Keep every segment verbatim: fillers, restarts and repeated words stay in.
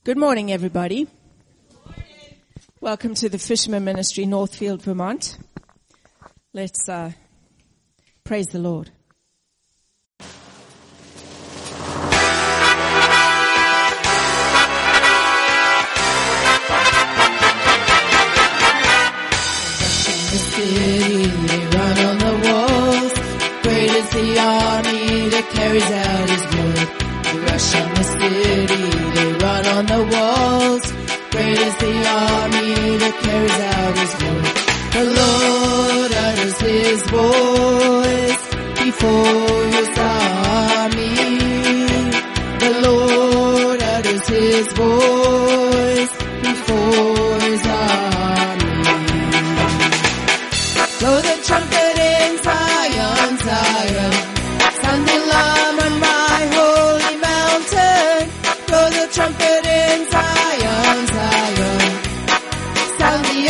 Good morning, everybody. Welcome to the Fisherman Ministry, Northfield, Vermont. Let's uh, praise the Lord. The city, they run on the walls. Great is the army that carries out his word. They rush on the city, they run on the walls. Great is the army that carries out his word. The Lord utters his voice before his army. The Lord utters his voice before his army. Blow the trumpet in Zion, Zion. Sound the alarm on my holy mountain. Blow the trumpet in Zion, Zion. Sound the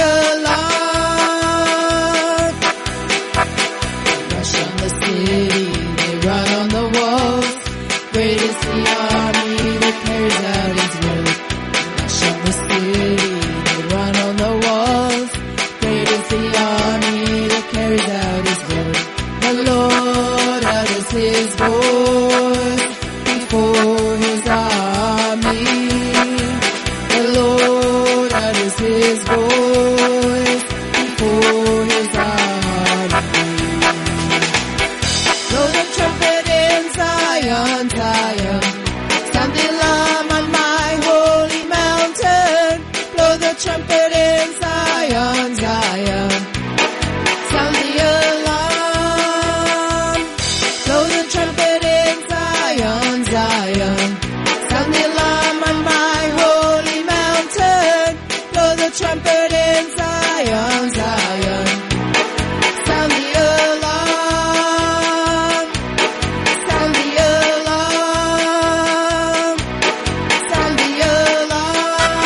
alarm. They rush on the city, they run on the walls. Great is the army that carries out his word. They rush on the city, they run on the walls. Great is the army that carries out his word. The Lord utters his voice before his army. The Lord utters his voice before his army. Blow the trumpet in Zion, Zion. Sound the alarm on my holy mountain. Blow the trumpet in Zion, Zion. Sound the alarm. Blow the trumpet in Zion, Zion. Sound the alarm on my holy mountain. Blow the trumpet in Zion, Zion. Sound the alarm. Sound the alarm. Sound the alarm.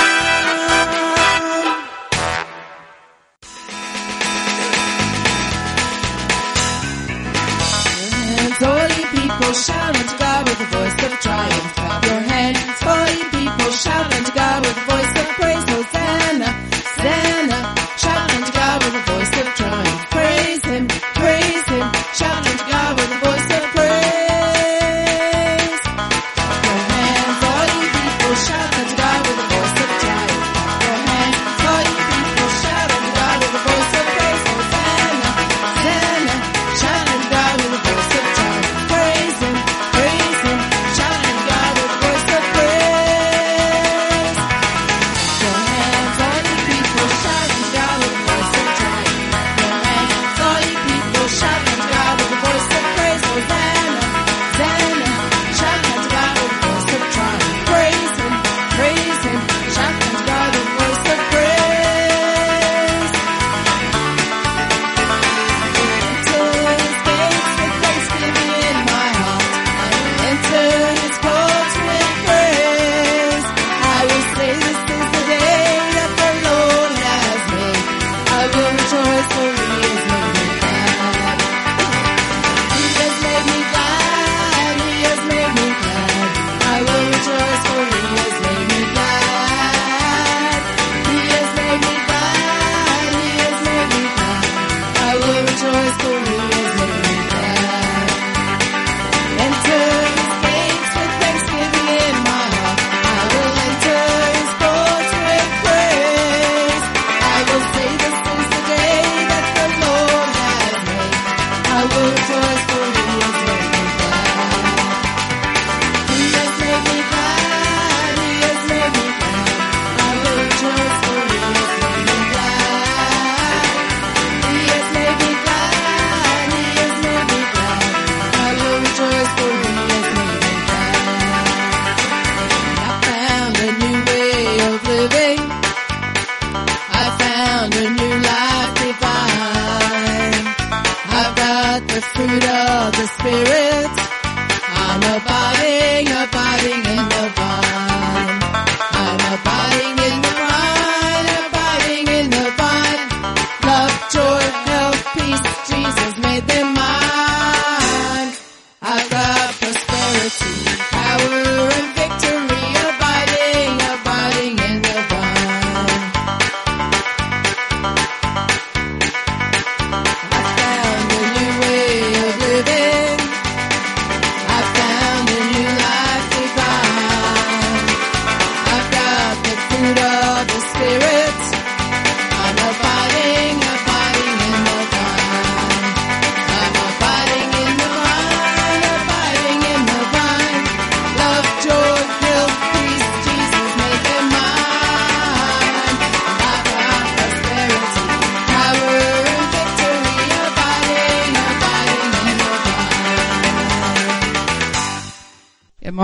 Hands, holy people, shout unto God with a voice of triumph. Clap your hands, holy people, shout unto God with a voice of praise. Hosanna, Hosanna, shout unto God with a voice of triumph. Praise him, praise him, shout unto God with a voice of praise. Clap your hands, holy people, shout unto God with a voice of triumph. Clap your hands, holy people, shout unto God with a voice of praise. Hosanna, Hosanna, shout unto God with a voice of triumph. Praise him, praise him, shout unto God with a voice of praise.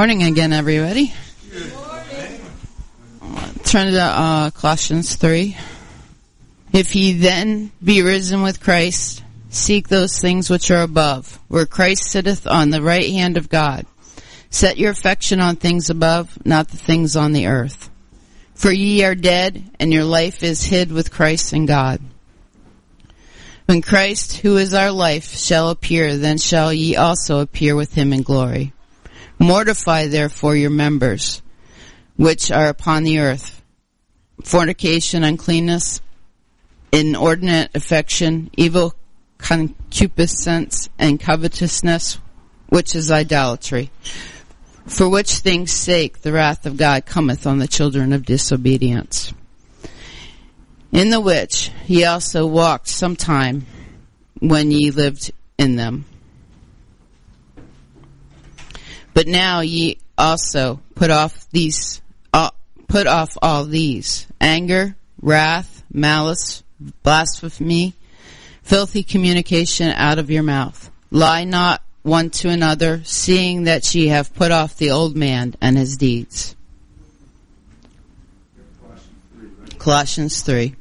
morning again, everybody. Good morning. Turn to uh, Colossians three. If ye then be risen with Christ, seek those things which are above, where Christ sitteth on the right hand of God. Set your affection on things above, not the things on the earth. For ye are dead, and your life is hid with Christ in God. When Christ, who is our life, shall appear, then shall ye also appear with him in glory. Mortify therefore your members, which are upon the earth, fornication, uncleanness, inordinate affection, evil concupiscence, and covetousness, which is idolatry. For which things' sake the wrath of God cometh on the children of disobedience. In the which ye also walked sometime when ye lived in them. But now ye also put off these, uh, put off all these: anger, wrath, malice, blasphemy, filthy communication out of your mouth. Lie not one to another, seeing that ye have put off the old man and his deeds. Colossians three.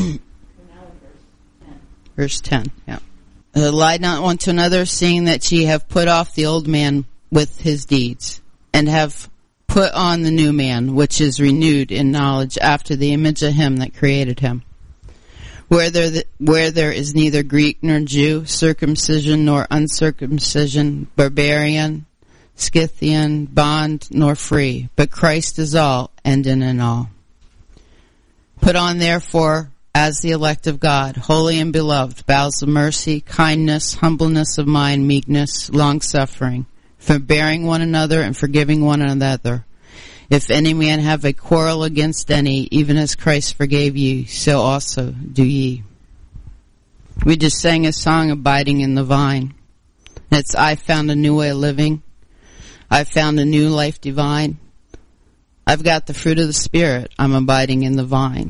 Verse ten, yeah. Uh, lie not one to another, seeing that ye have put off the old man with his deeds, and have put on the new man, which is renewed in knowledge after the image of him that created him. Where there, the, where there is neither Greek nor Jew, circumcision nor uncircumcision, barbarian, Scythian, bond nor free, but Christ is all, and in and all. Put on therefore, as the elect of God, holy and beloved, bowels of mercy, kindness, humbleness of mind, meekness, long-suffering, forbearing one another and forgiving one another. If any man have a quarrel against any, even as Christ forgave ye, so also do ye. We just sang a song, Abiding in the Vine. It's, I found a new way of living. I found a new life divine. I've got the fruit of the Spirit. I'm abiding in the vine.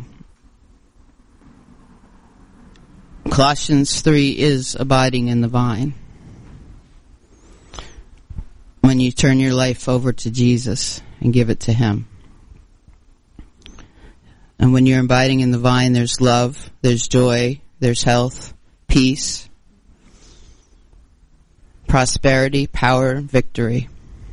Colossians three is abiding in the vine. When you turn your life over to Jesus and give it to him. And when you're abiding in the vine, there's love, there's joy, there's health, peace, prosperity, power, victory.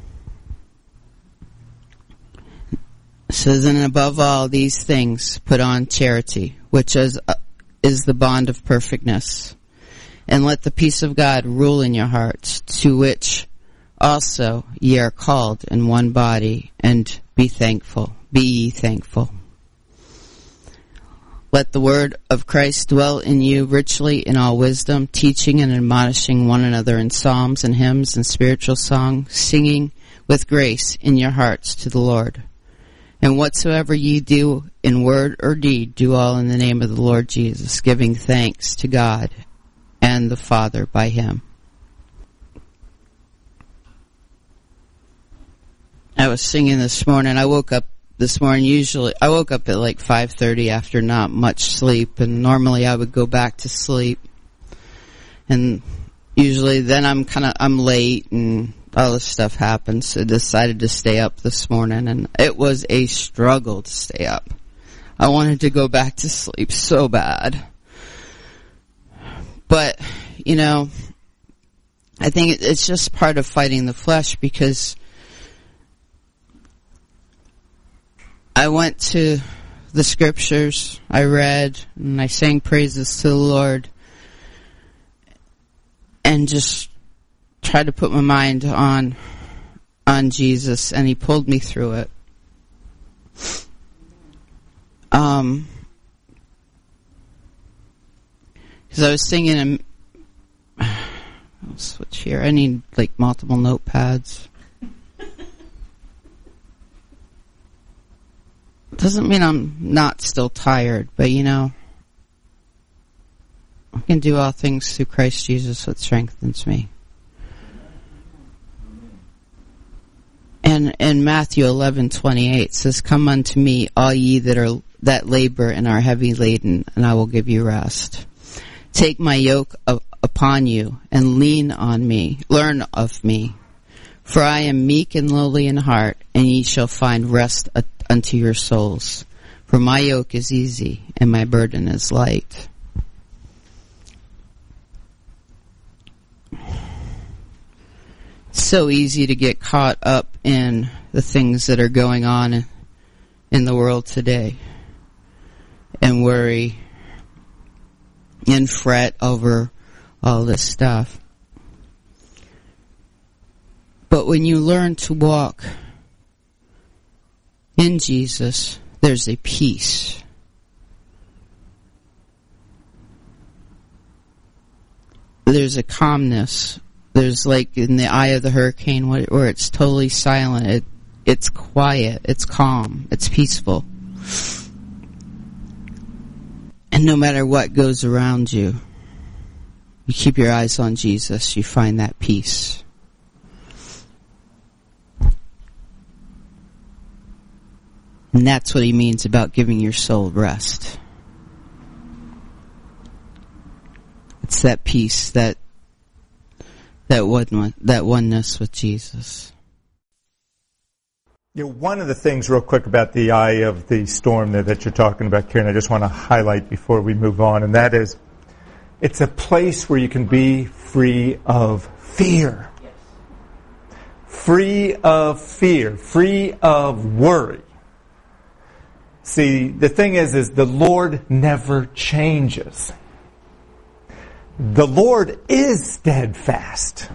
It says, and above all these things, put on charity, which is, uh, is the bond of perfectness. And let the peace of God rule in your hearts, to which also ye are called in one body, and be thankful. Be ye thankful. Let the word of Christ dwell in you richly in all wisdom, teaching and admonishing one another in psalms and hymns and spiritual songs, singing with grace in your hearts to the Lord. And whatsoever ye do in word or deed, do all in the name of the Lord Jesus, giving thanks to God and the Father by him. I was singing this morning. I woke up this morning, usually, I woke up at like five thirty after not much sleep, and normally I would go back to sleep. And usually then I'm kind of, I'm late and all this stuff happens, so I decided to stay up this morning, and it was a struggle to stay up. I wanted to go back to sleep so bad. But, you know, I think it's just part of fighting the flesh, because I went to the scriptures, I read, and I sang praises to the Lord, and just tried to put my mind on on Jesus, and he pulled me through it. Um, because I was singing, and I'll switch here. I need like multiple notepads. Doesn't mean I'm not still tired, but you know, I can do all things through Christ Jesus that strengthens me. And in Matthew eleven twenty-eight says, "Come unto me, all ye that are that labor and are heavy laden, and I will give you rest. Take my yoke of, upon you, and lean on me. Learn of me, For I am meek and lowly in heart, and ye shall find rest unto your souls. For my yoke is easy, and my burden is light. It's so easy to get caught up in the things that are going on in the world today, and worry and fret over all this stuff. But when you learn to walk in Jesus, there's a peace. There's a calmness. There's like in the eye of the hurricane where it's totally silent. It, it's quiet. It's calm. It's peaceful. And no matter what goes around you, you keep your eyes on Jesus, you find that peace. And that's what he means about giving your soul rest. It's that peace, that that one, that oneness with Jesus. You know, one of the things real quick about the eye of the storm there that you're talking about, Karen, I just want to highlight before we move on, and that is, it's a place where you can be free of fear. Yes. Free of fear, free of worry. See, the thing is, is the Lord never changes. The Lord is steadfast.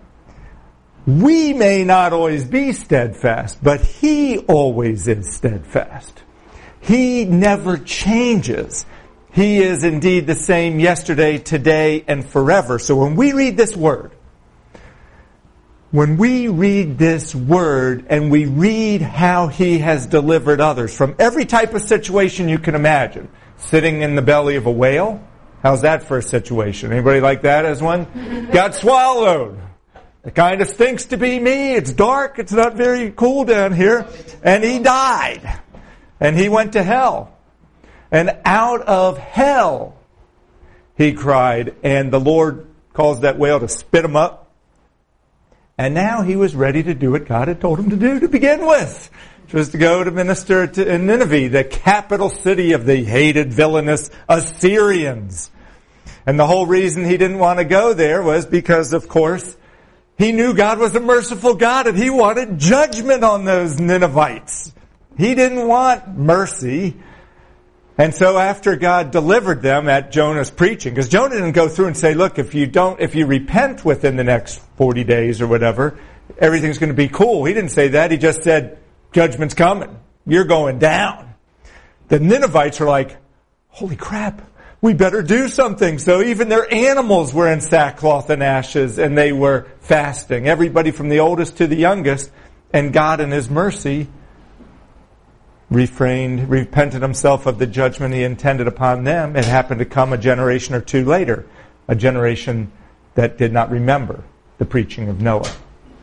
We may not always be steadfast, but He always is steadfast. He never changes. He is indeed the same yesterday, today, and forever. So when we read this word, when we read this word and we read how He has delivered others from every type of situation you can imagine, sitting in the belly of a whale, how's that for a situation? Anybody like that as one? Got swallowed. It kind of stinks to be me. It's dark. It's not very cool down here. And he died. And he went to hell. And out of hell, he cried. And the Lord caused that whale to spit him up. And now he was ready to do what God had told him to do to begin with, which was to go to minister to in Nineveh, the capital city of the hated, villainous Assyrians. And the whole reason he didn't want to go there was because, of course, he knew God was a merciful God and he wanted judgment on those Ninevites. He didn't want mercy. And so after God delivered them at Jonah's preaching, because Jonah didn't go through and say, look, if you don't, if you repent within the next forty days or whatever, everything's going to be cool. He didn't say that. He just said, judgment's coming. You're going down. The Ninevites were like, holy crap, we better do something. So even their animals were in sackcloth and ashes and they were fasting. Everybody from the oldest to the youngest. And God in His mercy refrained, repented Himself of the judgment He intended upon them. It happened to come a generation or two later. A generation that did not remember the preaching of Noah.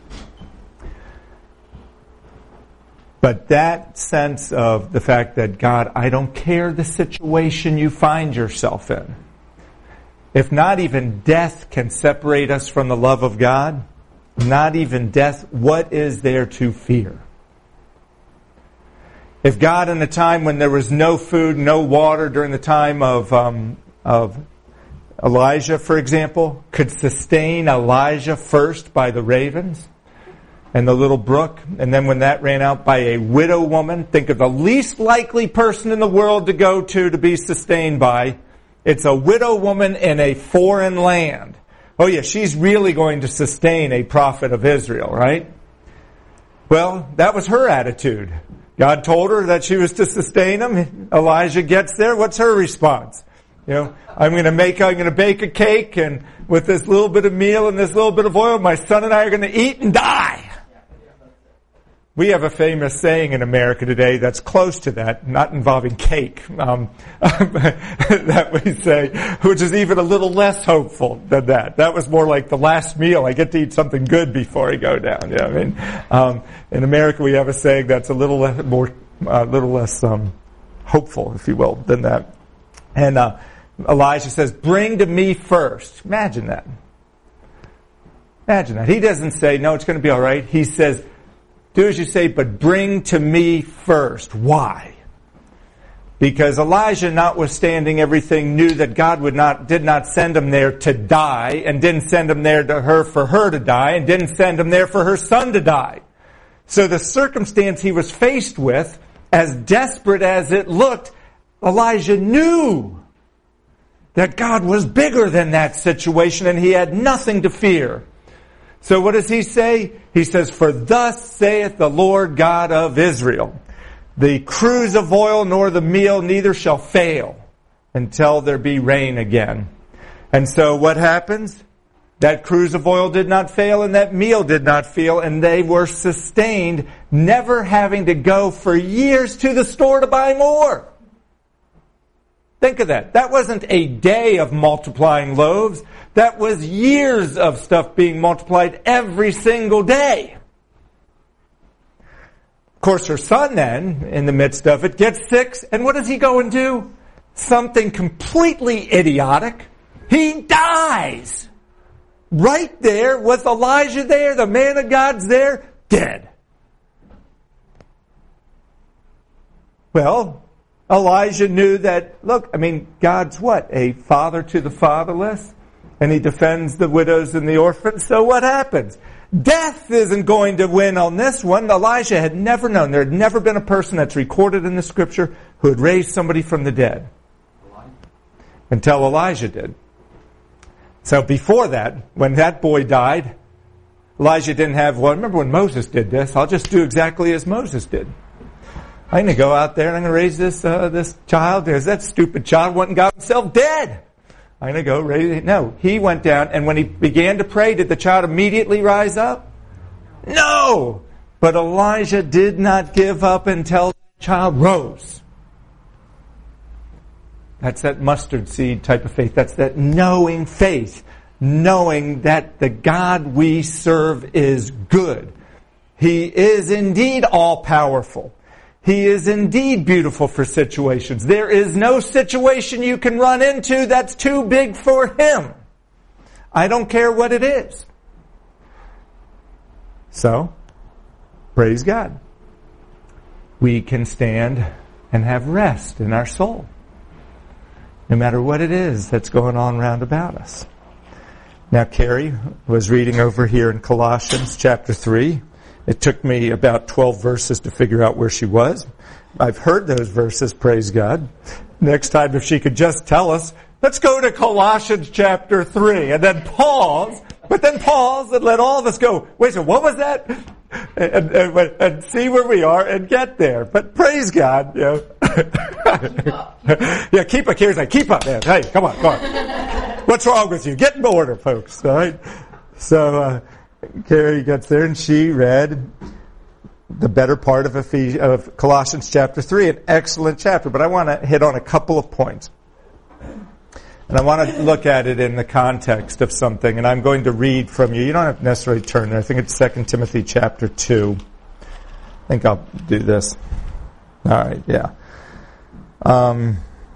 But that sense of the fact that, God, I don't care the situation you find yourself in. If not even death can separate us from the love of God, not even death, what is there to fear? If God, in a time when there was no food, no water, during the time of um, of Elijah, for example, could sustain Elijah first by the ravens and the little brook, and then when that ran out by a widow woman, think of the least likely person in the world to go to to be sustained by. It's a widow woman in a foreign land. Oh yeah, she's really going to sustain a prophet of Israel, right? Well, that was her attitude. God told her that she was to sustain him. Elijah gets there. What's her response? You know, I'm going to make, I'm going to bake a cake, and with this little bit of meal and this little bit of oil, my son and I are going to eat and die. We have a famous saying in America today that's close to that, not involving cake, um, that we say, which is even a little less hopeful than that. That was more like the last meal. I get to eat something good before I go down. Yeah, I mean, um, in America we have a saying that's a little less, more, a uh, little less um, hopeful, if you will, than that. And uh, Elijah says, "Bring to me first." Imagine that. Imagine that. He doesn't say, no, it's going to be all right. He says, do as you say, but bring to me first. Why? Because Elijah, notwithstanding everything, knew that God would not, did not send him there to die, and didn't send him there to her for her to die, and didn't send him there for her son to die. So the circumstance he was faced with, as desperate as it looked, Elijah knew that God was bigger than that situation, and he had nothing to fear. So what does he say? He says, for thus saith the Lord God of Israel, the cruse of oil nor the meal neither shall fail until there be rain again. And so what happens? That cruse of oil did not fail and that meal did not fail, and they were sustained, never having to go for years to the store to buy more. Think of that. That wasn't a day of multiplying loaves. That was years of stuff being multiplied every single day. Of course, her son then, in the midst of it, gets sick. And what does he go and do? Something completely idiotic. He dies. Right there with Elijah there, the man of God's there, dead. Well, Elijah knew that, look, I mean, God's what? A father to the fatherless? And he defends the widows and the orphans. So what happens? Death isn't going to win on this one. Elijah had never known. There had never been a person that's recorded in the scripture who had raised somebody from the dead. Until Elijah did. So before that, when that boy died, Elijah didn't have, well, remember when Moses did this? I'll just do exactly as Moses did. I'm going to go out there and I'm going to raise this uh, this child. There's that stupid child went and got himself dead. I'm going to go raise it. No, he went down, and when he began to pray, did the child immediately rise up? No! But Elijah did not give up until the child rose. That's that mustard seed type of faith. That's that knowing faith. Knowing that the God we serve is good. He is indeed all-powerful. He is indeed beautiful for situations. There is no situation you can run into that's too big for Him. I don't care what it is. So, praise God. We can stand and have rest in our soul. No matter what it is that's going on round about us. Now, Carrie was reading over here in Colossians chapter three. It took me about twelve verses to figure out where she was. I've heard those verses, praise God. Next time, if she could just tell us, let's go to Colossians chapter three, and then pause, but then pause and let all of us go, wait, so what was that? And, and, and see where we are and get there. But praise God, you know. Yeah, keep up. Carrie's like, keep up, man. Hey, come on, come on. What's wrong with you? Get in order, folks, all right? So, uh, Carrie gets there and she read the better part of, Ephes- of Colossians chapter three, an excellent chapter, but I want to hit on a couple of points. And I want to look at it in the context of something, and I'm going to read from you. You don't have to necessarily turn there. I think it's Second Timothy chapter two. I think I'll do this. All right, yeah. Um,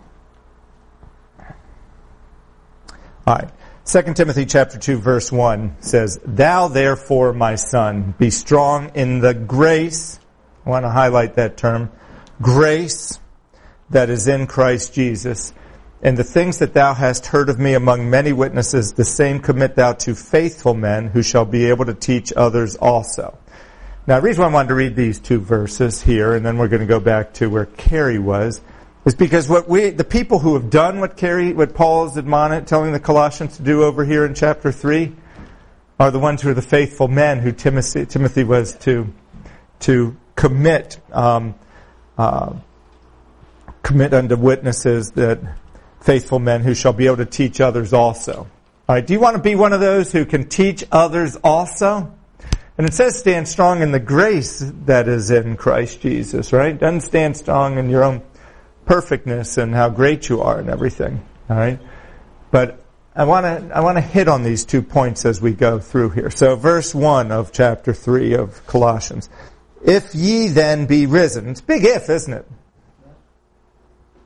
all right. Second Timothy chapter two verse one says, Thou therefore, my son, be strong in the grace, I want to highlight that term, grace that is in Christ Jesus. And the things that thou hast heard of me among many witnesses, the same commit thou to faithful men who shall be able to teach others also. Now, the reason why I wanted to read these two verses here, and then we're going to go back to where Carrie was, is because what we, the people who have done what Carrie, what Paul is admonished, telling the Colossians to do over here in chapter three, are the ones who are the faithful men who Timothy, Timothy was to, to commit, um, uh, commit unto witnesses that faithful men who shall be able to teach others also. All right, do you want to be one of those who can teach others also? And it says stand strong in the grace that is in Christ Jesus, right? Doesn't stand strong in your own perfectness and how great you are and everything. All right, but I want to I want to hit on these two points as we go through here. So, verse one of chapter three of Colossians: If ye then be risen, it's a big if, isn't it?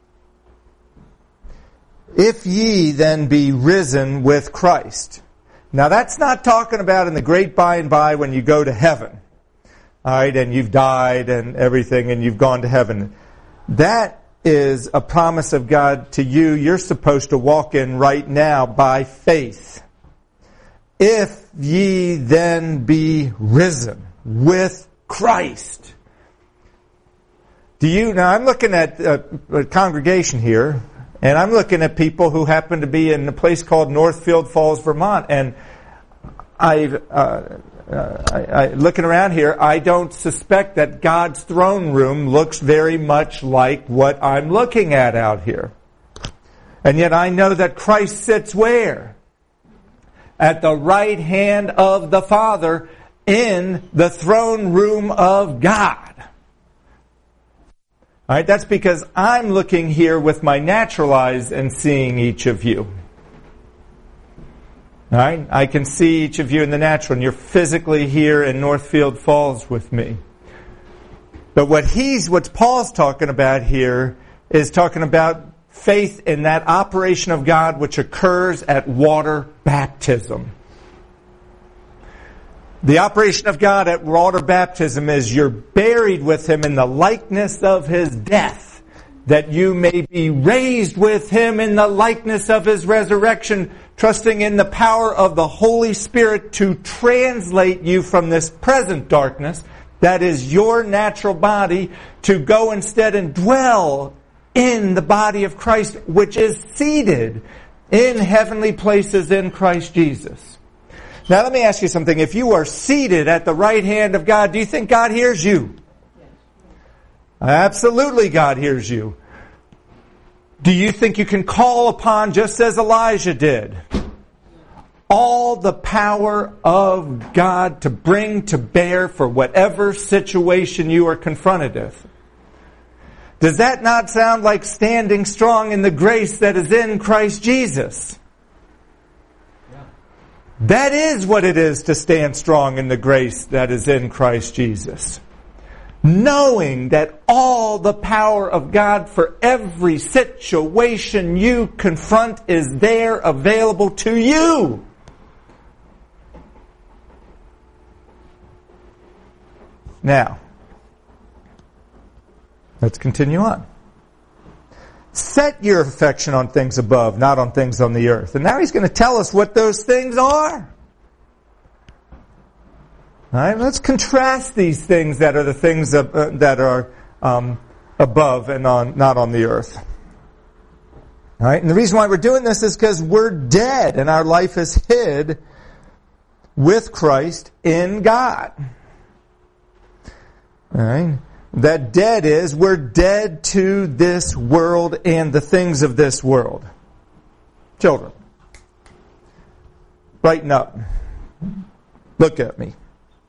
If ye then be risen with Christ. Now that's not talking about in the great by and by when you go to heaven. All right, and you've died and everything and you've gone to heaven. That is a promise of God to you. You're supposed to walk in right now by faith. If ye then be risen with Christ. Do you, now I'm looking at a, a congregation here, and I'm looking at people who happen to be in a place called Northfield Falls, Vermont, and I've, uh, uh, I, I, looking around here, I don't suspect that God's throne room looks very much like what I'm looking at out here. And yet I know that Christ sits where? At the right hand of the Father in the throne room of God. All right, that's because I'm looking here with my natural eyes and seeing each of you. All right, I can see each of you in the natural, and you're physically here in Northfield Falls with me. But what he's, what Paul's talking about here is talking about faith in that operation of God which occurs at water baptism. The operation of God at water baptism is you're buried with Him in the likeness of His death, that you may be raised with Him in the likeness of His resurrection, trusting in the power of the Holy Spirit to translate you from this present darkness, that is your natural body, to go instead and dwell in the body of Christ, which is seated in heavenly places in Christ Jesus. Now let me ask you something. If you are seated at the right hand of God, do you think God hears you? Absolutely, God hears you. Do you think you can call upon, just as Elijah did, all the power of God to bring to bear for whatever situation you are confronted with? Does that not sound like standing strong in the grace that is in Christ Jesus? That is what it is to stand strong in the grace that is in Christ Jesus. Knowing that all the power of God for every situation you confront is there available to you. Now, let's continue on. Set your affection on things above, not on things on the earth. And now he's going to tell us what those things are. All right, let's contrast these things that are the things of, uh, that are um, above and on, not on the earth. All right, and the reason why we're doing this is because we're dead and our life is hid with Christ in God. All right. That dead is, we're dead to this world and the things of this world. Children, brighten up. Look at me.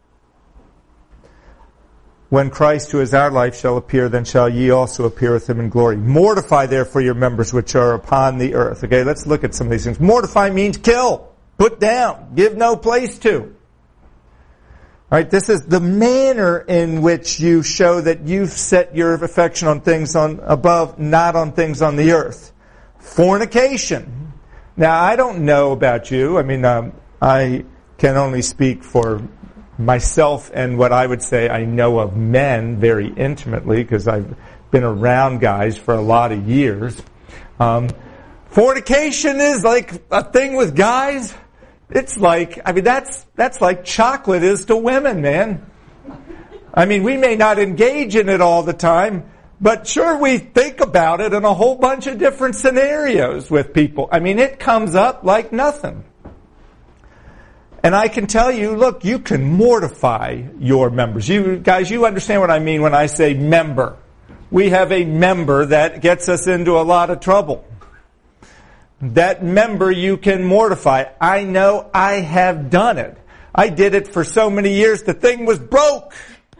When Christ, who is our life, shall appear, then shall ye also appear with Him in glory. Mortify therefore your members which are upon the earth. Okay, let's look at some of these things. Mortify means kill, put down, give no place to. All right, this is the manner in which you show that you've set your affection on things on above, not on things on the earth. Fornication. Now, I don't know about you. I mean, um, I can only speak for myself and what I would say I know of men very intimately, because I've been around guys for a lot of years. Um, fornication is like a thing with guys. It's like, I mean, that's, that's like chocolate is to women, man. I mean, we may not engage in it all the time, but sure we think about it in a whole bunch of different scenarios with people. I mean, it comes up like nothing. And I can tell you, look, you can mortify your members. You guys, you understand what I mean when I say member. We have a member that gets us into a lot of trouble. That member you can mortify. I know I have done it. I did it for so many years, the thing was broke.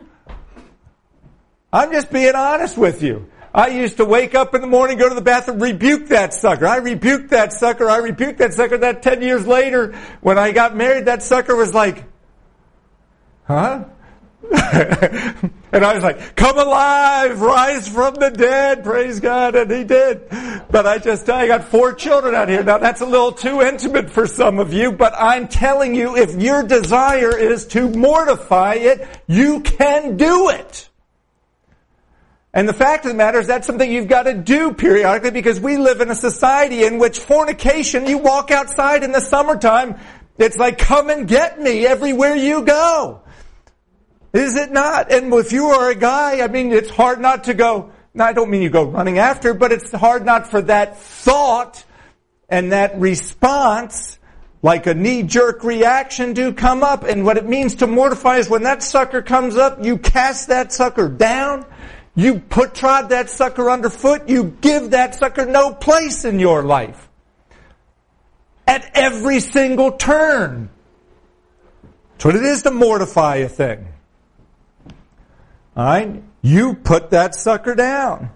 I'm just being honest with you. I used to wake up in the morning, go to the bathroom, rebuke that sucker. I rebuked that sucker. I rebuked that sucker. That ten years later, when I got married, that sucker was like, huh? And I was like, come alive, rise from the dead, praise God, and he did. But I just, I got four children out here. Now that's a little too intimate for some of you, but I'm telling you, if your desire is to mortify it, you can do it. And the fact of the matter is that's something you've got to do periodically, because we live in a society in which fornication, you walk outside in the summertime, it's like, come and get me everywhere you go. Is it not? And if you are a guy, I mean, it's hard not to go, no, I don't mean you go running after, but it's hard not for that thought and that response, like a knee-jerk reaction, to come up. And what it means to mortify is when that sucker comes up, you cast that sucker down, you put trod that sucker underfoot, you give that sucker no place in your life. At every single turn. That's what it is to mortify a thing. Alright? You put that sucker down.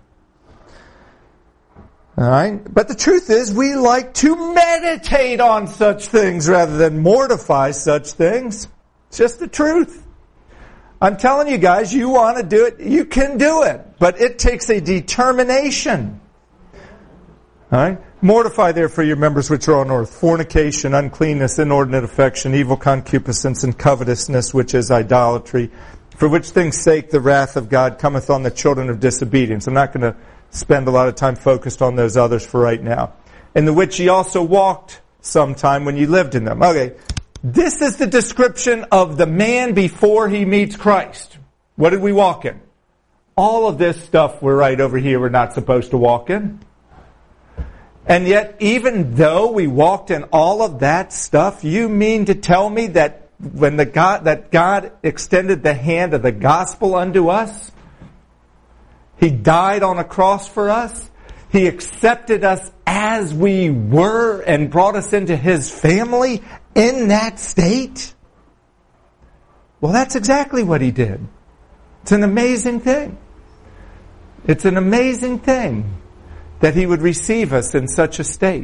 Alright? But the truth is, we like to meditate on such things rather than mortify such things. It's just the truth. I'm telling you guys, you want to do it, you can do it. But it takes a determination. Alright? Mortify therefore your members which are on earth: fornication, uncleanness, inordinate affection, evil concupiscence, and covetousness, which is idolatry. For which things' sake the wrath of God cometh on the children of disobedience. I'm not going to spend a lot of time focused on those others for right now. In the which ye also walked sometime when ye lived in them. Okay, this is the description of the man before he meets Christ. What did we walk in? All of this stuff we're right over here we're not supposed to walk in. And yet, even though we walked in all of that stuff, you mean to tell me that when the God, that God extended the hand of the gospel unto us, He died on a cross for us, He accepted us as we were and brought us into His family in that state? Well, that's exactly what He did. It's an amazing thing. It's an amazing thing that He would receive us in such a state.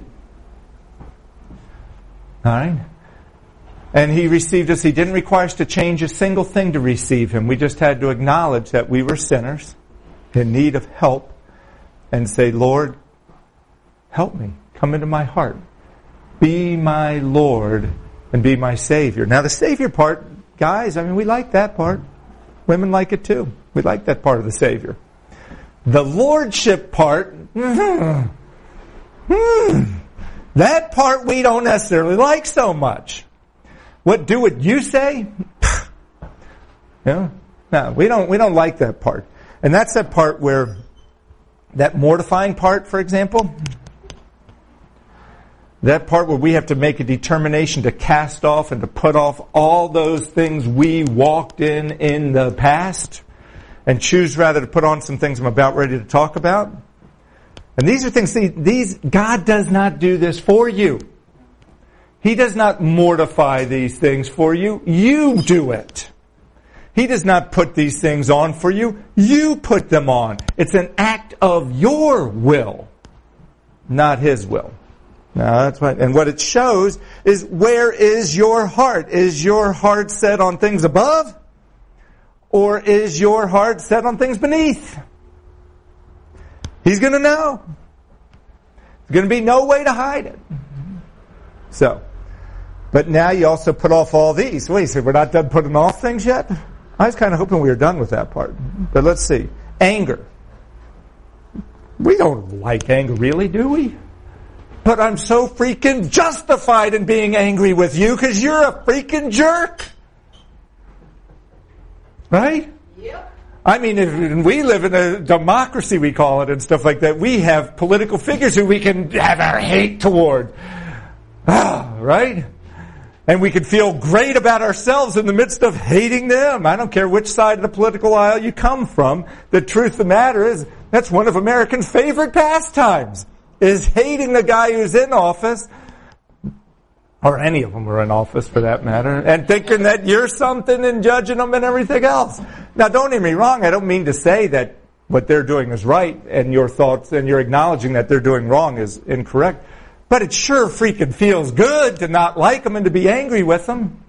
All right? And He received us. He didn't require us to change a single thing to receive Him. We just had to acknowledge that we were sinners in need of help and say, Lord, help me. Come into my heart. Be my Lord and be my Savior. Now the Savior part, guys, I mean, we like that part. Women like it too. We like that part of the Savior. The Lordship part, hmm, hmm, that part we don't necessarily like so much. What do what you say? Yeah. No, we don't we don't like that part. And that's that part where that mortifying part, for example, that part where we have to make a determination to cast off and to put off all those things we walked in in the past and choose rather to put on some things I'm about ready to talk about. And these are things, see, these, God does not do this for you. He does not mortify these things for you. You do it. He does not put these things on for you. You put them on. It's an act of your will, not His will. Now, that's right. And what it shows is, where is your heart? Is your heart set on things above? Or is your heart set on things beneath? He's going to know. There's going to be no way to hide it. So, but now you also put off all these. Wait, so we're not done putting off things yet? I was kind of hoping we were done with that part. But let's see. Anger. We don't like anger, really, do we? But I'm so freaking justified in being angry with you because you're a freaking jerk. Right? Yep. I mean, if we live in a democracy, we call it, and stuff like that. We have political figures who we can have our hate toward. Ah, right? And we can feel great about ourselves in the midst of hating them. I don't care which side of the political aisle you come from. The truth of the matter is, that's one of Americans' favorite pastimes, is hating the guy who's in office, or any of them are in office for that matter, and thinking that you're something and judging them and everything else. Now, don't get me wrong. I don't mean to say that what they're doing is right and your thoughts and you're acknowledging that they're doing wrong is incorrect. But it sure freaking feels good to not like them and to be angry with them.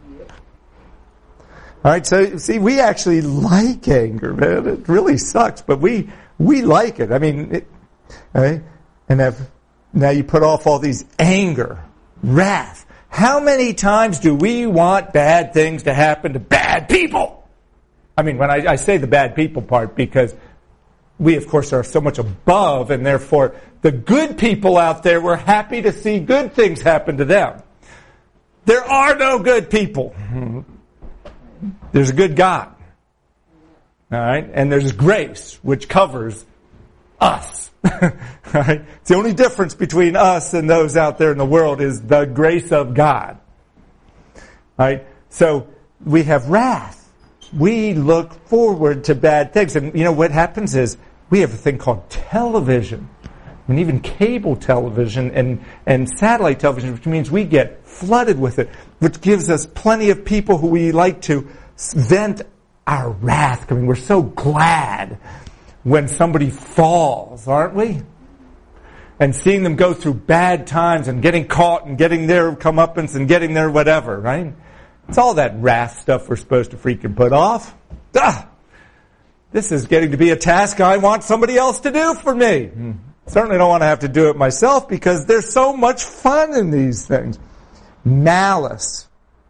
All right, so see, we actually like anger, man. It really sucks, but we we like it. I mean, it, all right? and have, now you put off all these anger, wrath. How many times do we want bad things to happen to bad people? I mean, when I, I say the bad people part, because we, of course, are so much above, and therefore the good people out there, we're happy to see good things happen to them. There are no good people. There's a good God. All right? And there's grace, which covers us. All right? It's the only difference between us and those out there in the world is the grace of God. All right? So we have wrath. We look forward to bad things. And you know what happens is we have a thing called television. And even cable television and, and satellite television, which means we get flooded with it, which gives us plenty of people who we like to vent our wrath. I mean, we're so glad when somebody falls, aren't we? And seeing them go through bad times and getting caught and getting their comeuppance and getting their whatever, right? It's all that wrath stuff we're supposed to freaking put off. Ah, this is getting to be a task I want somebody else to do for me. Certainly don't want to have to do it myself because there's so much fun in these things. Malice.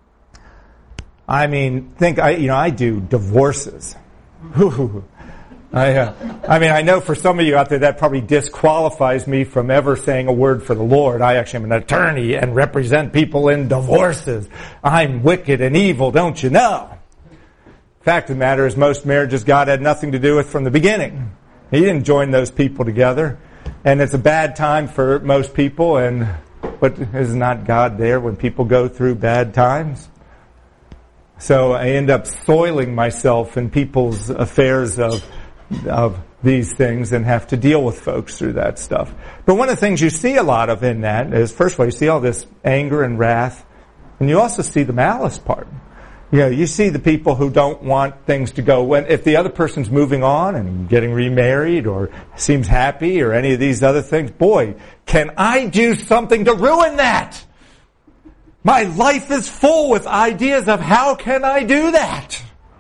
I mean, think I, you know, I do divorces. I, uh, I mean, I know for some of you out there that probably disqualifies me from ever saying a word for the Lord. I actually am an attorney and represent people in divorces. I'm wicked and evil, don't you know? Fact of the matter is most marriages God had nothing to do with from the beginning. He didn't join those people together. And it's a bad time for most people. And but is not God there when people go through bad times? So I end up soiling myself in people's affairs of of these things and have to deal with folks through that stuff. But one of the things you see a lot of in that is, first of all, you see all this anger and wrath, and you also see the malice part. You know, you see the people who don't want things to go when, if the other person's moving on and getting remarried or seems happy or any of these other things, boy, can I do something to ruin that? My life is full with ideas of how can I do that?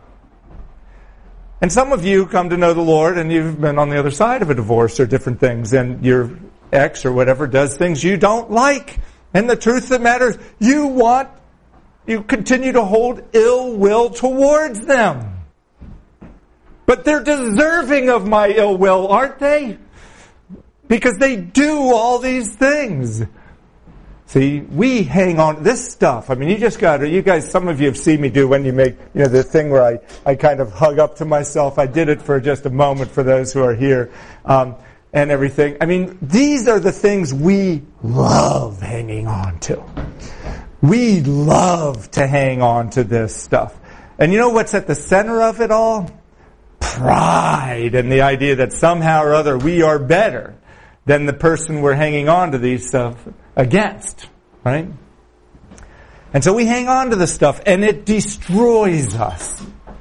And some of you come to know the Lord and you've been on the other side of a divorce or different things, and your ex or whatever does things you don't like. And the truth of the matter is you want, you continue to hold ill will towards them. But they're deserving of my ill will, aren't they? Because they do all these things. See, we hang on to this stuff. I mean, you just got to, you guys, some of you have seen me do when you make, you know, the thing where I, I kind of hug up to myself. I did it for just a moment for those who are here, um, and everything. I mean, these are the things we love hanging on to. We love to hang on to this stuff. And you know what's at the center of it all? Pride and the idea that somehow or other we are better than the person we're hanging on to these stuff against, right? And so we hang on to this stuff, and it destroys us.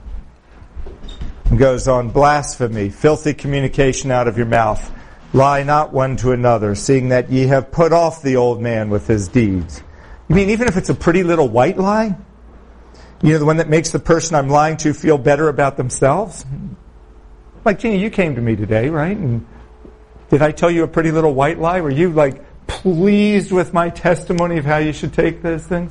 It goes on, blasphemy, filthy communication out of your mouth. Lie not one to another, seeing that ye have put off the old man with his deeds. You mean even if it's a pretty little white lie? You know, the one that makes the person I'm lying to feel better about themselves? Like, Jeannie, you came to me today, right? And did I tell you a pretty little white lie? Were you, like, pleased with my testimony of how you should take those things?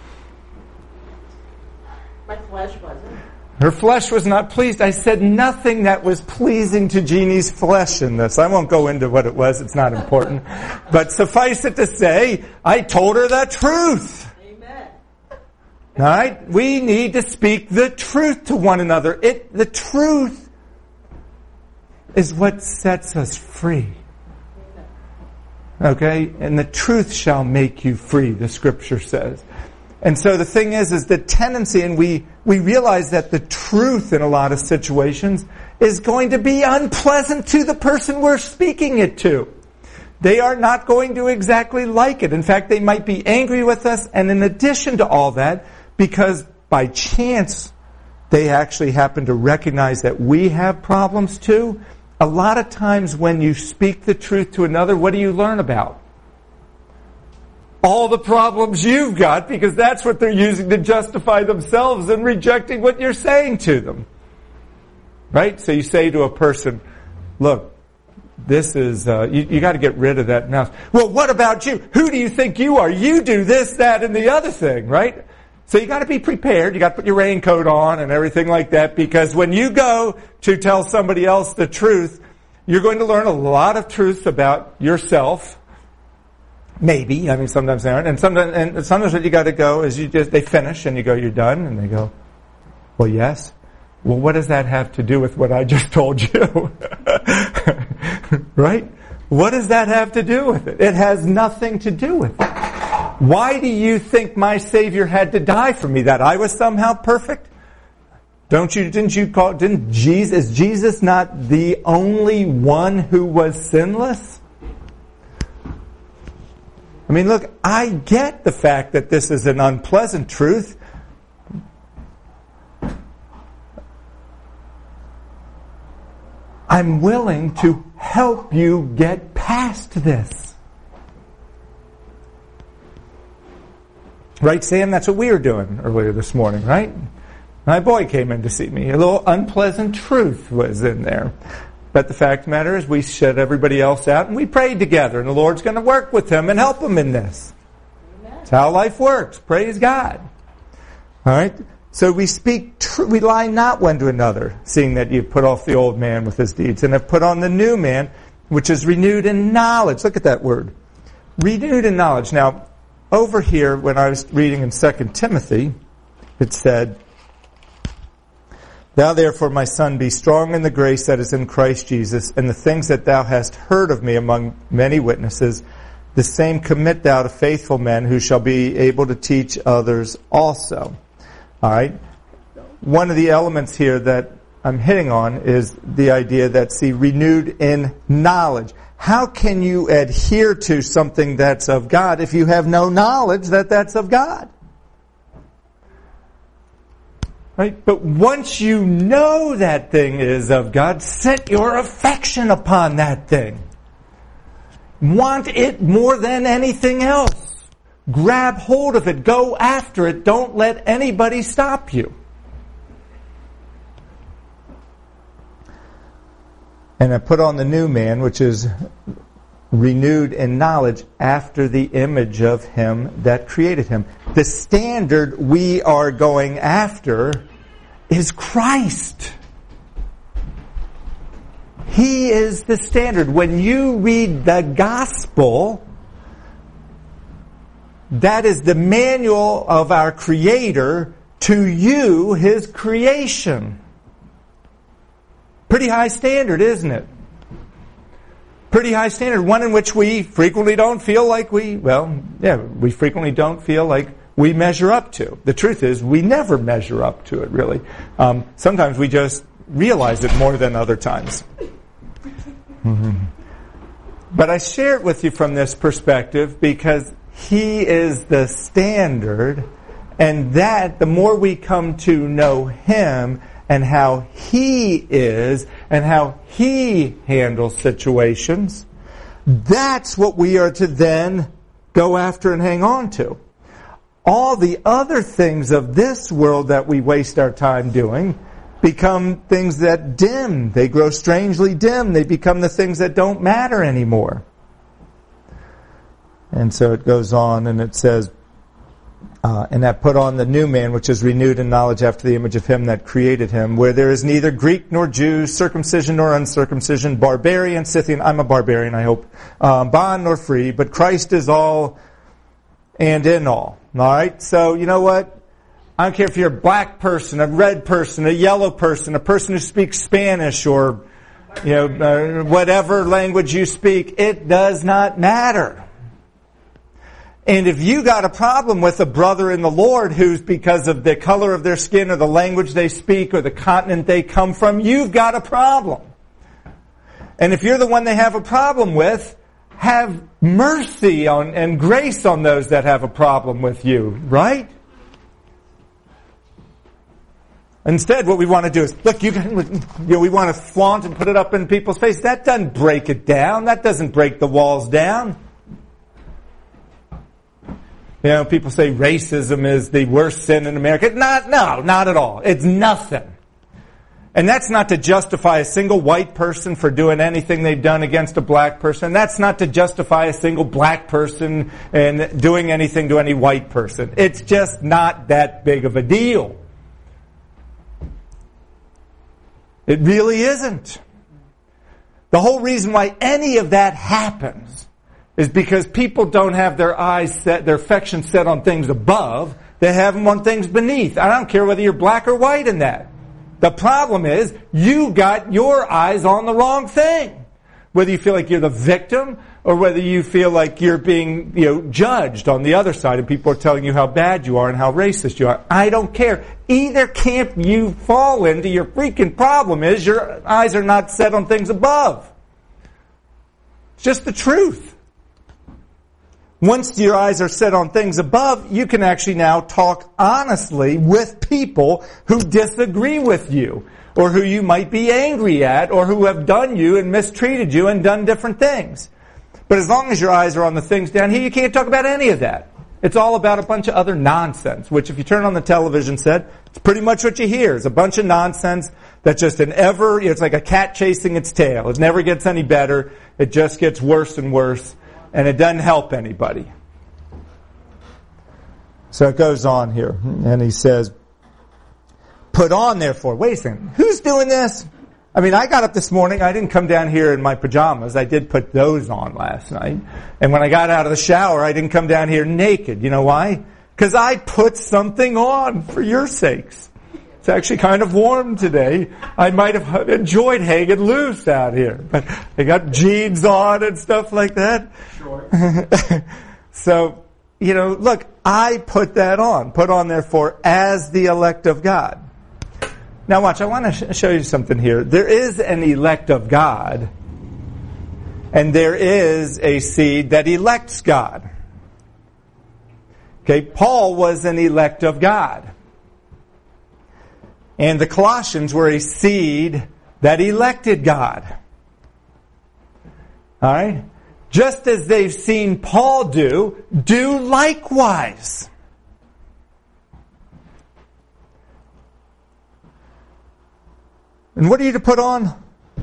My flesh wasn't. Her flesh was not pleased. I said nothing that was pleasing to Jeannie's flesh in this. I won't go into what it was. It's not important. But suffice it to say, I told her the truth. Amen. All right? We need to speak the truth to one another. It, the truth is what sets us free. Okay? And the truth shall make you free, the scripture says. And so the thing is, is the tendency, and we, we realize that the truth in a lot of situations is going to be unpleasant to the person we're speaking it to. They are not going to exactly like it. In fact, they might be angry with us, and in addition to all that, because by chance they actually happen to recognize that we have problems too, a lot of times when you speak the truth to another, what do you learn about? All the problems you've got, because that's what they're using to justify themselves in rejecting what you're saying to them. Right? So you say to a person, look, this is, uh, you, you got to get rid of that mouth. Well, what about you? Who do you think you are? You do this, that, and the other thing, right? So you got to be prepared. You got to put your raincoat on and everything like that, because when you go to tell somebody else the truth, you're going to learn a lot of truths about yourself. Maybe. I mean, sometimes they aren't. And sometimes, and sometimes what you got to go is you just, they finish and you go, you're done. And they go, well, yes. Well, what does that have to do with what I just told you? Right? What does that have to do with it? It has nothing to do with it. Why do you think my Savior had to die for me? That I was somehow perfect? Don't you, didn't you call, didn't Jesus, is Jesus not the only one who was sinless? I mean, look, I get the fact that this is an unpleasant truth. I'm willing to help you get past this. Right, Sam? That's what we were doing earlier this morning, right? My boy came in to see me. A little unpleasant truth was in there. But the fact of the matter is we shut everybody else out and we prayed together. And the Lord's going to work with him and help him in this. Amen. That's how life works. Praise God. All right? So we speak, tr- we lie not one to another, seeing that you've put off the old man with his deeds and have put on the new man, which is renewed in knowledge. Look at that word. Renewed in knowledge. Now, over here, when I was reading in Second Timothy, it said, Thou therefore, my son, be strong in the grace that is in Christ Jesus, and the things that thou hast heard of me among many witnesses, the same commit thou to faithful men who shall be able to teach others also. All right? One of the elements here that I'm hitting on is the idea that, see, renewed in knowledge. How can you adhere to something that's of God if you have no knowledge that that's of God? Right? But once you know that thing is of God, set your affection upon that thing. Want it more than anything else. Grab hold of it. Go after it. Don't let anybody stop you. And I put on the new man, which is renewed in knowledge after the image of him that created him. The standard we are going after is Christ. He is the standard. When you read the gospel, that is the manual of our Creator to you, His creation. Pretty high standard, isn't it? Pretty high standard. One in which we frequently don't feel like we, well, yeah, we frequently don't feel like we measure up to. The truth is, we never measure up to it, really. Um, sometimes we just realize it more than other times. Mm-hmm. But I share it with you from this perspective because He is the standard, and that the more we come to know Him and how He is and how He handles situations, that's what we are to then go after and hang on to. All the other things of this world that we waste our time doing become things that dim. They grow strangely dim. They become the things that don't matter anymore. And so it goes on and it says, uh, and that put on the new man, which is renewed in knowledge after the image of Him that created him, where there is neither Greek nor Jew, circumcision nor uncircumcision, barbarian, Scythian, I'm a barbarian, I hope, um, bond nor free, but Christ is all and in all. All right? So, you know what? I don't care if you're a black person, a red person, a yellow person, a person who speaks Spanish or, you know, uh, whatever language you speak, it does not matter. And if you got a problem with a brother in the Lord who's because of the color of their skin or the language they speak or the continent they come from, you've got a problem. And if you're the one they have a problem with, have mercy on and grace on those that have a problem with you, right? Instead, what we want to do is, look, you, can, you know, we want to flaunt and put it up in people's face. That doesn't break it down. That doesn't break the walls down. You know, people say racism is the worst sin in America. Not, no, not at all. It's nothing. And that's not to justify a single white person for doing anything they've done against a black person. That's not to justify a single black person and doing anything to any white person. It's just not that big of a deal. It really isn't. The whole reason why any of that happens is because people don't have their eyes set, their affections set on things above. They have them on things beneath. I don't care whether you're black or white in that. The problem is, you got your eyes on the wrong thing. Whether you feel like you're the victim, or whether you feel like you're being, you know, judged on the other side, and people are telling you how bad you are and how racist you are. I don't care. Either camp you fall into, your freaking problem is your eyes are not set on things above. It's just the truth. Once your eyes are set on things above, you can actually now talk honestly with people who disagree with you, or who you might be angry at, or who have done you and mistreated you and done different things. But as long as your eyes are on the things down here, you can't talk about any of that. It's all about a bunch of other nonsense, which if you turn on the television set, it's pretty much what you hear. It's a bunch of nonsense that's just an ever, it's like a cat chasing its tail. It never gets any better. It just gets worse and worse. And it doesn't help anybody. So it goes on here. And he says, put on therefore. Wait a second. Who's doing this? I mean, I got up this morning. I didn't come down here in my pajamas. I did put those on last night. And when I got out of the shower, I didn't come down here naked. You know why? Because I put something on for your sakes. It's actually kind of warm today. I might have enjoyed hanging loose out here. But I got jeans on and stuff like that. Sure. So, you know, look, I put that on. Put on, therefore, as the elect of God. Now watch, I want to sh- show you something here. There is an elect of God. And there is a seed that elects God. Okay, Paul was an elect of God. And the Colossians were a seed that elected God. All right? Just as they've seen Paul do, do likewise. And what are you to put on?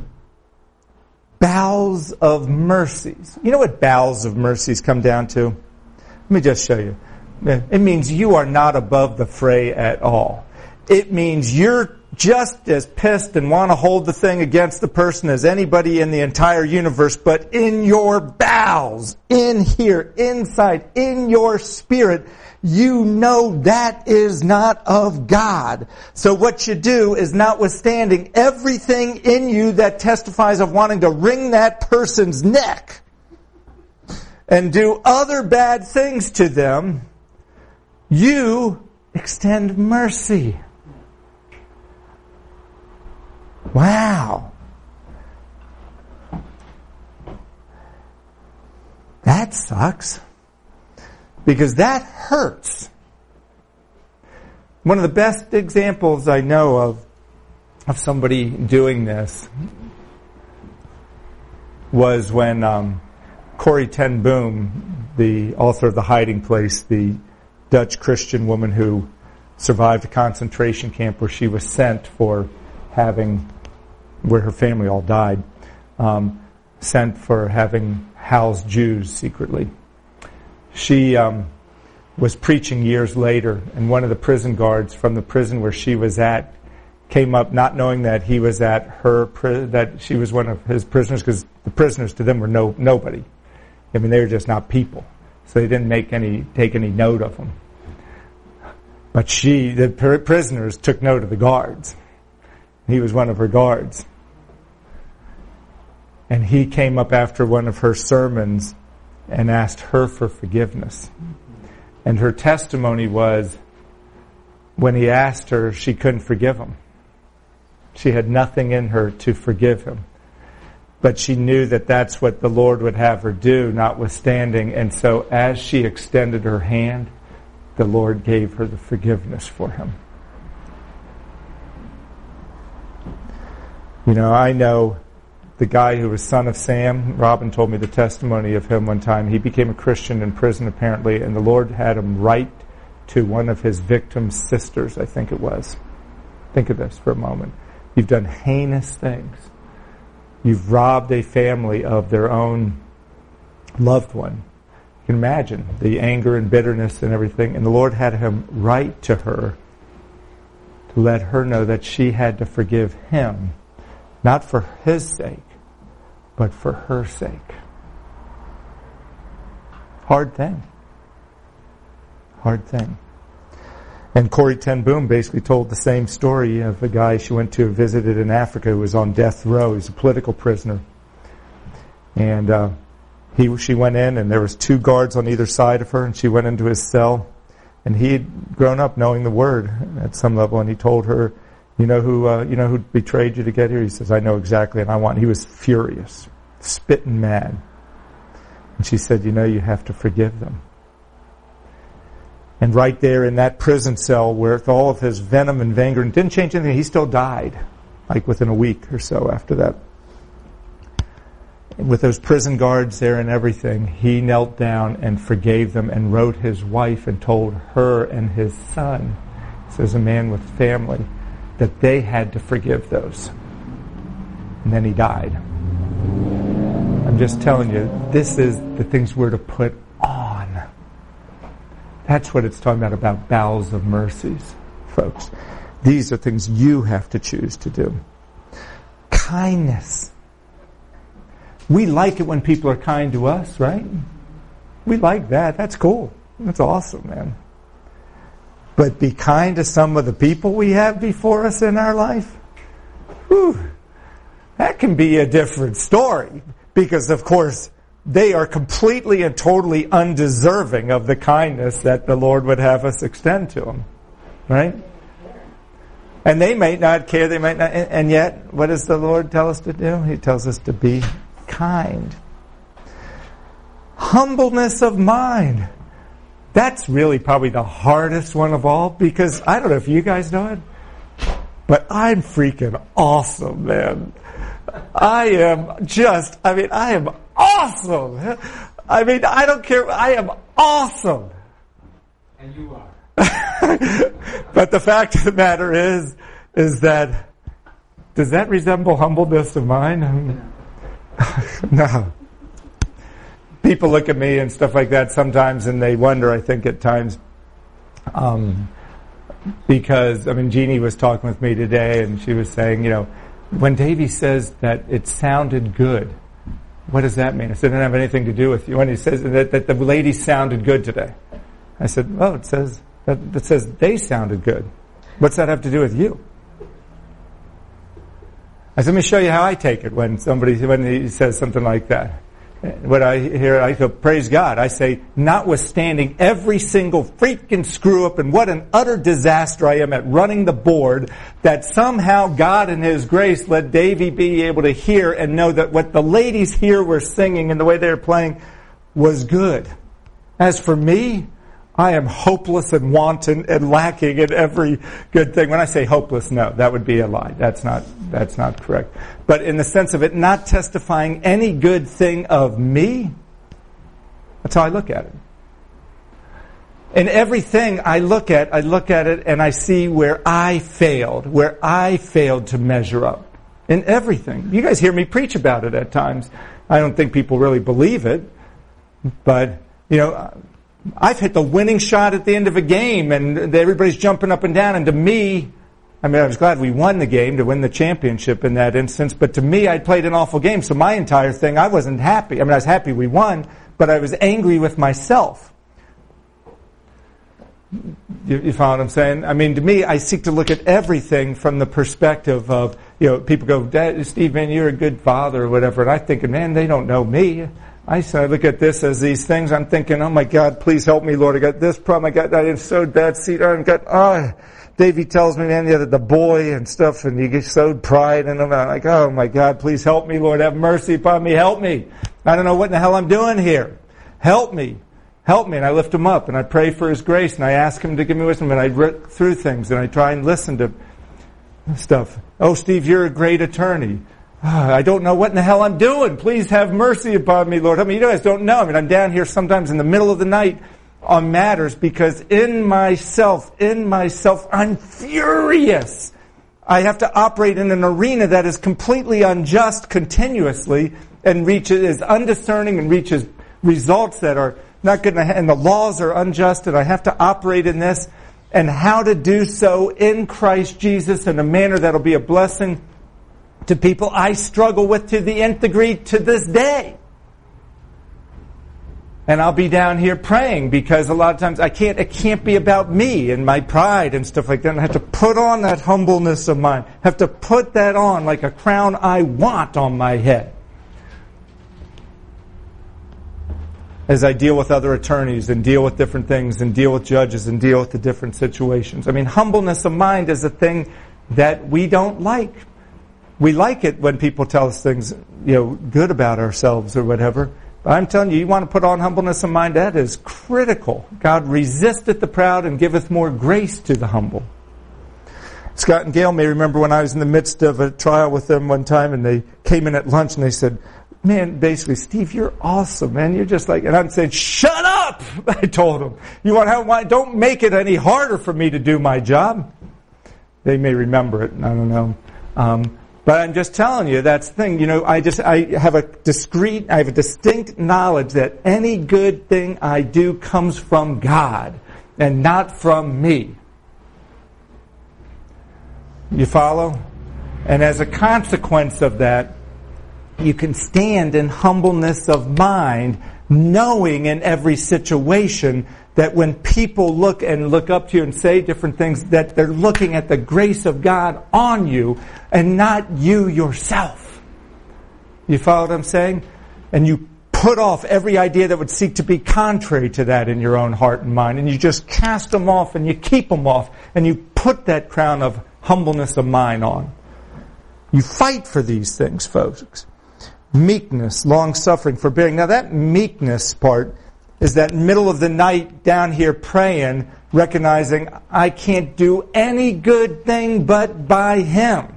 Bowels of mercies. You know what bowels of mercies come down to? Let me just show you. It means you are not above the fray at all. It means you're just as pissed and want to hold the thing against the person as anybody in the entire universe, but in your bowels, in here, inside, in your spirit, you know that is not of God. So what you do is, notwithstanding everything in you that testifies of wanting to wring that person's neck and do other bad things to them, you extend mercy. Wow. That sucks. Because that hurts. One of the best examples I know of of somebody doing this was when um, Corrie ten Boom, the author of The Hiding Place, the Dutch Christian woman who survived a concentration camp where she was sent for having, where her family all died, um, sent for having housed Jews secretly. She um, was preaching years later, and one of the prison guards from the prison where she was at came up, not knowing that he was at her, pri- that she was one of his prisoners, because the prisoners to them were no nobody. I mean, they were just not people, so they didn't make any take any note of them. But she, the pr- prisoners, took note of the guards. He was one of her guards. And he came up after one of her sermons and asked her for forgiveness. And her testimony was, when he asked her, she couldn't forgive him. She had nothing in her to forgive him. But she knew that that's what the Lord would have her do, notwithstanding. And so as she extended her hand, the Lord gave her the forgiveness for him. You know, I know the guy who was son of Sam. Robin told me the testimony of him one time. He became a Christian in prison, apparently, and the Lord had him write to one of his victim's sisters, I think it was. Think of this for a moment. You've done heinous things. You've robbed a family of their own loved one. You can imagine the anger and bitterness and everything. And the Lord had him write to her to let her know that she had to forgive him, not for his sake, but for her sake. Hard thing. Hard thing. And Corrie ten Boom basically told the same story of a guy she went to visited in Africa who was on death row. He was a political prisoner. And uh, he, she went in, and there was two guards on either side of her, and she went into his cell. And he had grown up knowing the word at some level, and he told her, you know who uh, you know who betrayed you to get here? He says, I know exactly, and I want. He was furious, spitting mad. And she said, you know, you have to forgive them. And right there in that prison cell with all of his venom and anger, and didn't change anything, he still died, like within a week or so after that. With those prison guards there and everything, he knelt down and forgave them and wrote his wife and told her and his son, so as a man with family, that they had to forgive those. And then he died. I'm just telling you, this is the things we're to put on. That's what it's talking about, about bowels of mercies, folks. These are things you have to choose to do. Kindness. We like it when people are kind to us, right? We like that. That's cool. That's awesome, man. But be kind to some of the people we have before us in our life? Whew. That can be a different story. Because, of course, they are completely and totally undeserving of the kindness that the Lord would have us extend to them. Right? And they may not care, they might not, and yet, what does the Lord tell us to do? He tells us to be kind. Humbleness of mind. That's really probably the hardest one of all, because I don't know if you guys know it, but I'm freaking awesome, man. I am just, I mean, I am awesome. I mean, I don't care. I am awesome. And you are. But the fact of the matter is, is that, does that resemble humbleness of mind? No. People look at me and stuff like that sometimes, and they wonder, I think, at times, um, because, I mean, Jeannie was talking with me today, and she was saying, you know, when Davey says that it sounded good, what does that mean? I said, it didn't have anything to do with you. When he says that, that the lady sounded good today, I said, well, it says that it says they sounded good. What's that have to do with you? I said, let me show you how I take it when somebody when he says something like that. When I hear, I go, praise God. I say, notwithstanding every single freaking screw up and what an utter disaster I am at running the board, that somehow God in His grace let Davey be able to hear and know that what the ladies here were singing and the way they were playing was good. As for me, I am hopeless and wanton and lacking in every good thing. When I say hopeless, no, that would be a lie. That's not, that's not correct. But in the sense of it not testifying any good thing of me, that's how I look at it. In everything I look at, I look at it and I see where I failed, where I failed to measure up. In everything. You guys hear me preach about it at times. I don't think people really believe it. But, you know, I've hit the winning shot at the end of a game and everybody's jumping up and down, and to me, I mean, I was glad we won the game to win the championship in that instance, but to me, I played an awful game, so my entire thing, I wasn't happy. I mean, I was happy we won, but I was angry with myself. You, you follow what I'm saying? I mean, to me, I seek to look at everything from the perspective of, you know, people go, Dad, Steve, man, you're a good father or whatever, and I'm thinking, man, they don't know me. I look at this as these things. I'm thinking, oh my God, please help me, Lord. I got this problem. I got, I did sewed bad seed. I got, oh, Davey tells me, man, the other, the boy and stuff, and you get sowed pride in them. And I'm like, oh my God, please help me, Lord. Have mercy upon me. Help me. I don't know what in the hell I'm doing here. Help me. Help me. And I lift him up and I pray for His grace and I ask Him to give me wisdom and I look through things and I try and listen to stuff. Oh, Steve, you're a great attorney. I don't know what in the hell I'm doing. Please have mercy upon me, Lord. I mean, you guys don't know. I mean, I'm down here sometimes in the middle of the night on matters because in myself, in myself, I'm furious. I have to operate in an arena that is completely unjust continuously and reaches, is undiscerning and reaches results that are not good, and the laws are unjust, and I have to operate in this, and how to do so in Christ Jesus in a manner that'll be a blessing to people I struggle with to the nth degree to this day. And I'll be down here praying because a lot of times I can't, it can't be about me and my pride and stuff like that. And I have to put on that humbleness of mine. Have to put that on like a crown I want on my head. As I deal with other attorneys and deal with different things and deal with judges and deal with the different situations. I mean, humbleness of mind is a thing that we don't like. We like it when people tell us things, you know, good about ourselves or whatever. But I'm telling you, you want to put on humbleness of mind, that is critical. God resisteth the proud and giveth more grace to the humble. Scott and Gail may remember when I was in the midst of a trial with them one time, and they came in at lunch and they said, man, basically, Steve, you're awesome, man. You're just like, and I'm saying, shut up! I told them. You want to have, don't make it any harder for me to do my job. They may remember it. I don't know. Um, but I'm just telling you, that's the thing. You know, I just, I have a discrete, I have a distinct knowledge that any good thing I do comes from God and not from me. You follow? And as a consequence of that, you can stand in humbleness of mind, knowing in every situation that when people look and look up to you and say different things, that they're looking at the grace of God on you and not you yourself. You follow what I'm saying? And you put off every idea that would seek to be contrary to that in your own heart and mind, and you just cast them off and you keep them off, and you put that crown of humbleness of mind on. You fight for these things, folks. Meekness, long-suffering, forbearing. Now that meekness part is that middle of the night down here praying, recognizing I can't do any good thing but by Him.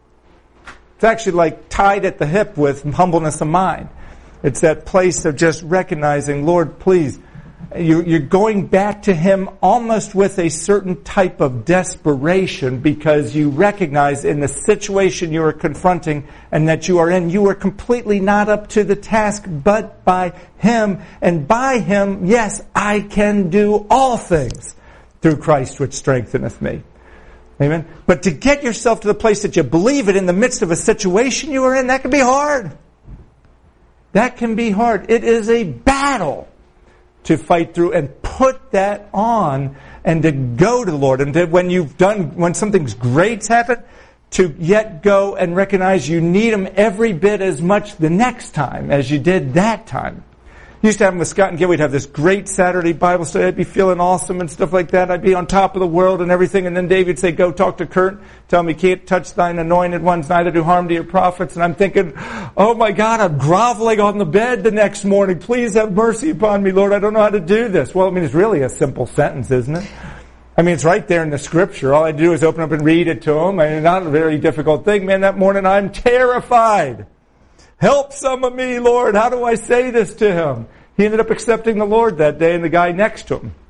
It's actually like tied at the hip with humbleness of mind. It's that place of just recognizing, Lord, please, you're going back to Him almost with a certain type of desperation because you recognize in the situation you are confronting and that you are in, you are completely not up to the task but by Him. And by Him, yes, I can do all things through Christ which strengtheneth me. Amen? But to get yourself to the place that you believe it in the midst of a situation you are in, that can be hard. That can be hard. It is a battle to fight through and put that on and to go to the Lord. And to, when you've done, when something's great's happened, to yet go and recognize you need Him every bit as much the next time as you did that time. Used to have them with Scott and Gil. We'd have this great Saturday Bible study. I'd be feeling awesome and stuff like that. I'd be on top of the world and everything. And then David'd say, go talk to Kurt. Tell him you can't touch thine anointed ones, neither do harm to your prophets. And I'm thinking, oh my God, I'm groveling on the bed the next morning. Please have mercy upon me, Lord. I don't know how to do this. Well, I mean, it's really a simple sentence, isn't it? I mean, it's right there in the Scripture. All I do is open up and read it to him. I mean, not a very difficult thing. Man, that morning I'm terrified. Help some of me, Lord. How do I say this to him? He ended up accepting the Lord that day and the guy next to him.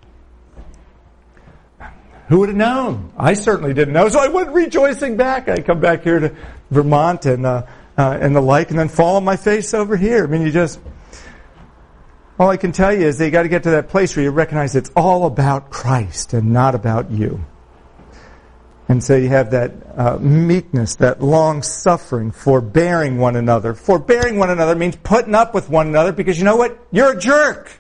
Who would have known? I certainly didn't know. So I went rejoicing back. I come back here to Vermont and uh, uh, and the like, and then fall on my face over here. I mean, you just... All I can tell you is that you got to get to that place where you recognize it's all about Christ and not about you. And so you have that uh, meekness, that long-suffering, forbearing one another. Forbearing one another means putting up with one another because you know what? You're a jerk.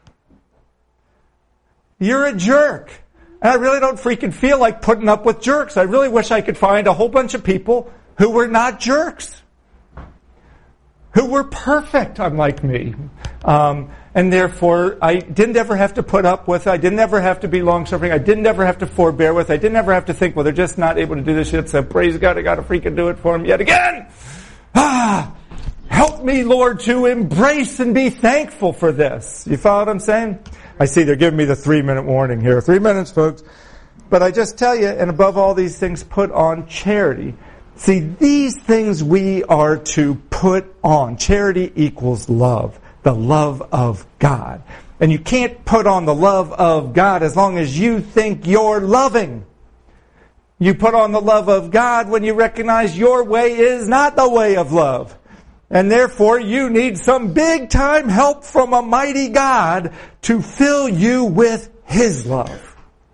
You're a jerk. And I really don't freaking feel like putting up with jerks. I really wish I could find a whole bunch of people who were not jerks. Who were perfect, unlike me. Um, and therefore, I didn't ever have to put up with, I didn't ever have to be long-suffering, I didn't ever have to forbear with, I didn't ever have to think, well, they're just not able to do this yet, so praise God, I gotta freaking do it for them yet again! Ah! Help me, Lord, to embrace and be thankful for this. You follow what I'm saying? I see they're giving me the three-minute warning here. Three minutes, folks. But I just tell you, and above all these things, put on charity. See, these things we are to put on. Charity equals love. The love of God. And you can't put on the love of God as long as you think you're loving. You put on the love of God when you recognize your way is not the way of love. And therefore you need some big time help from a mighty God to fill you with His love.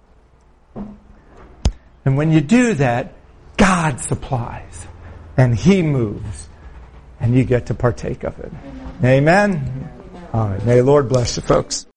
And when you do that, God supplies and He moves and you get to partake of it. Amen? All right. May the Lord bless you folks.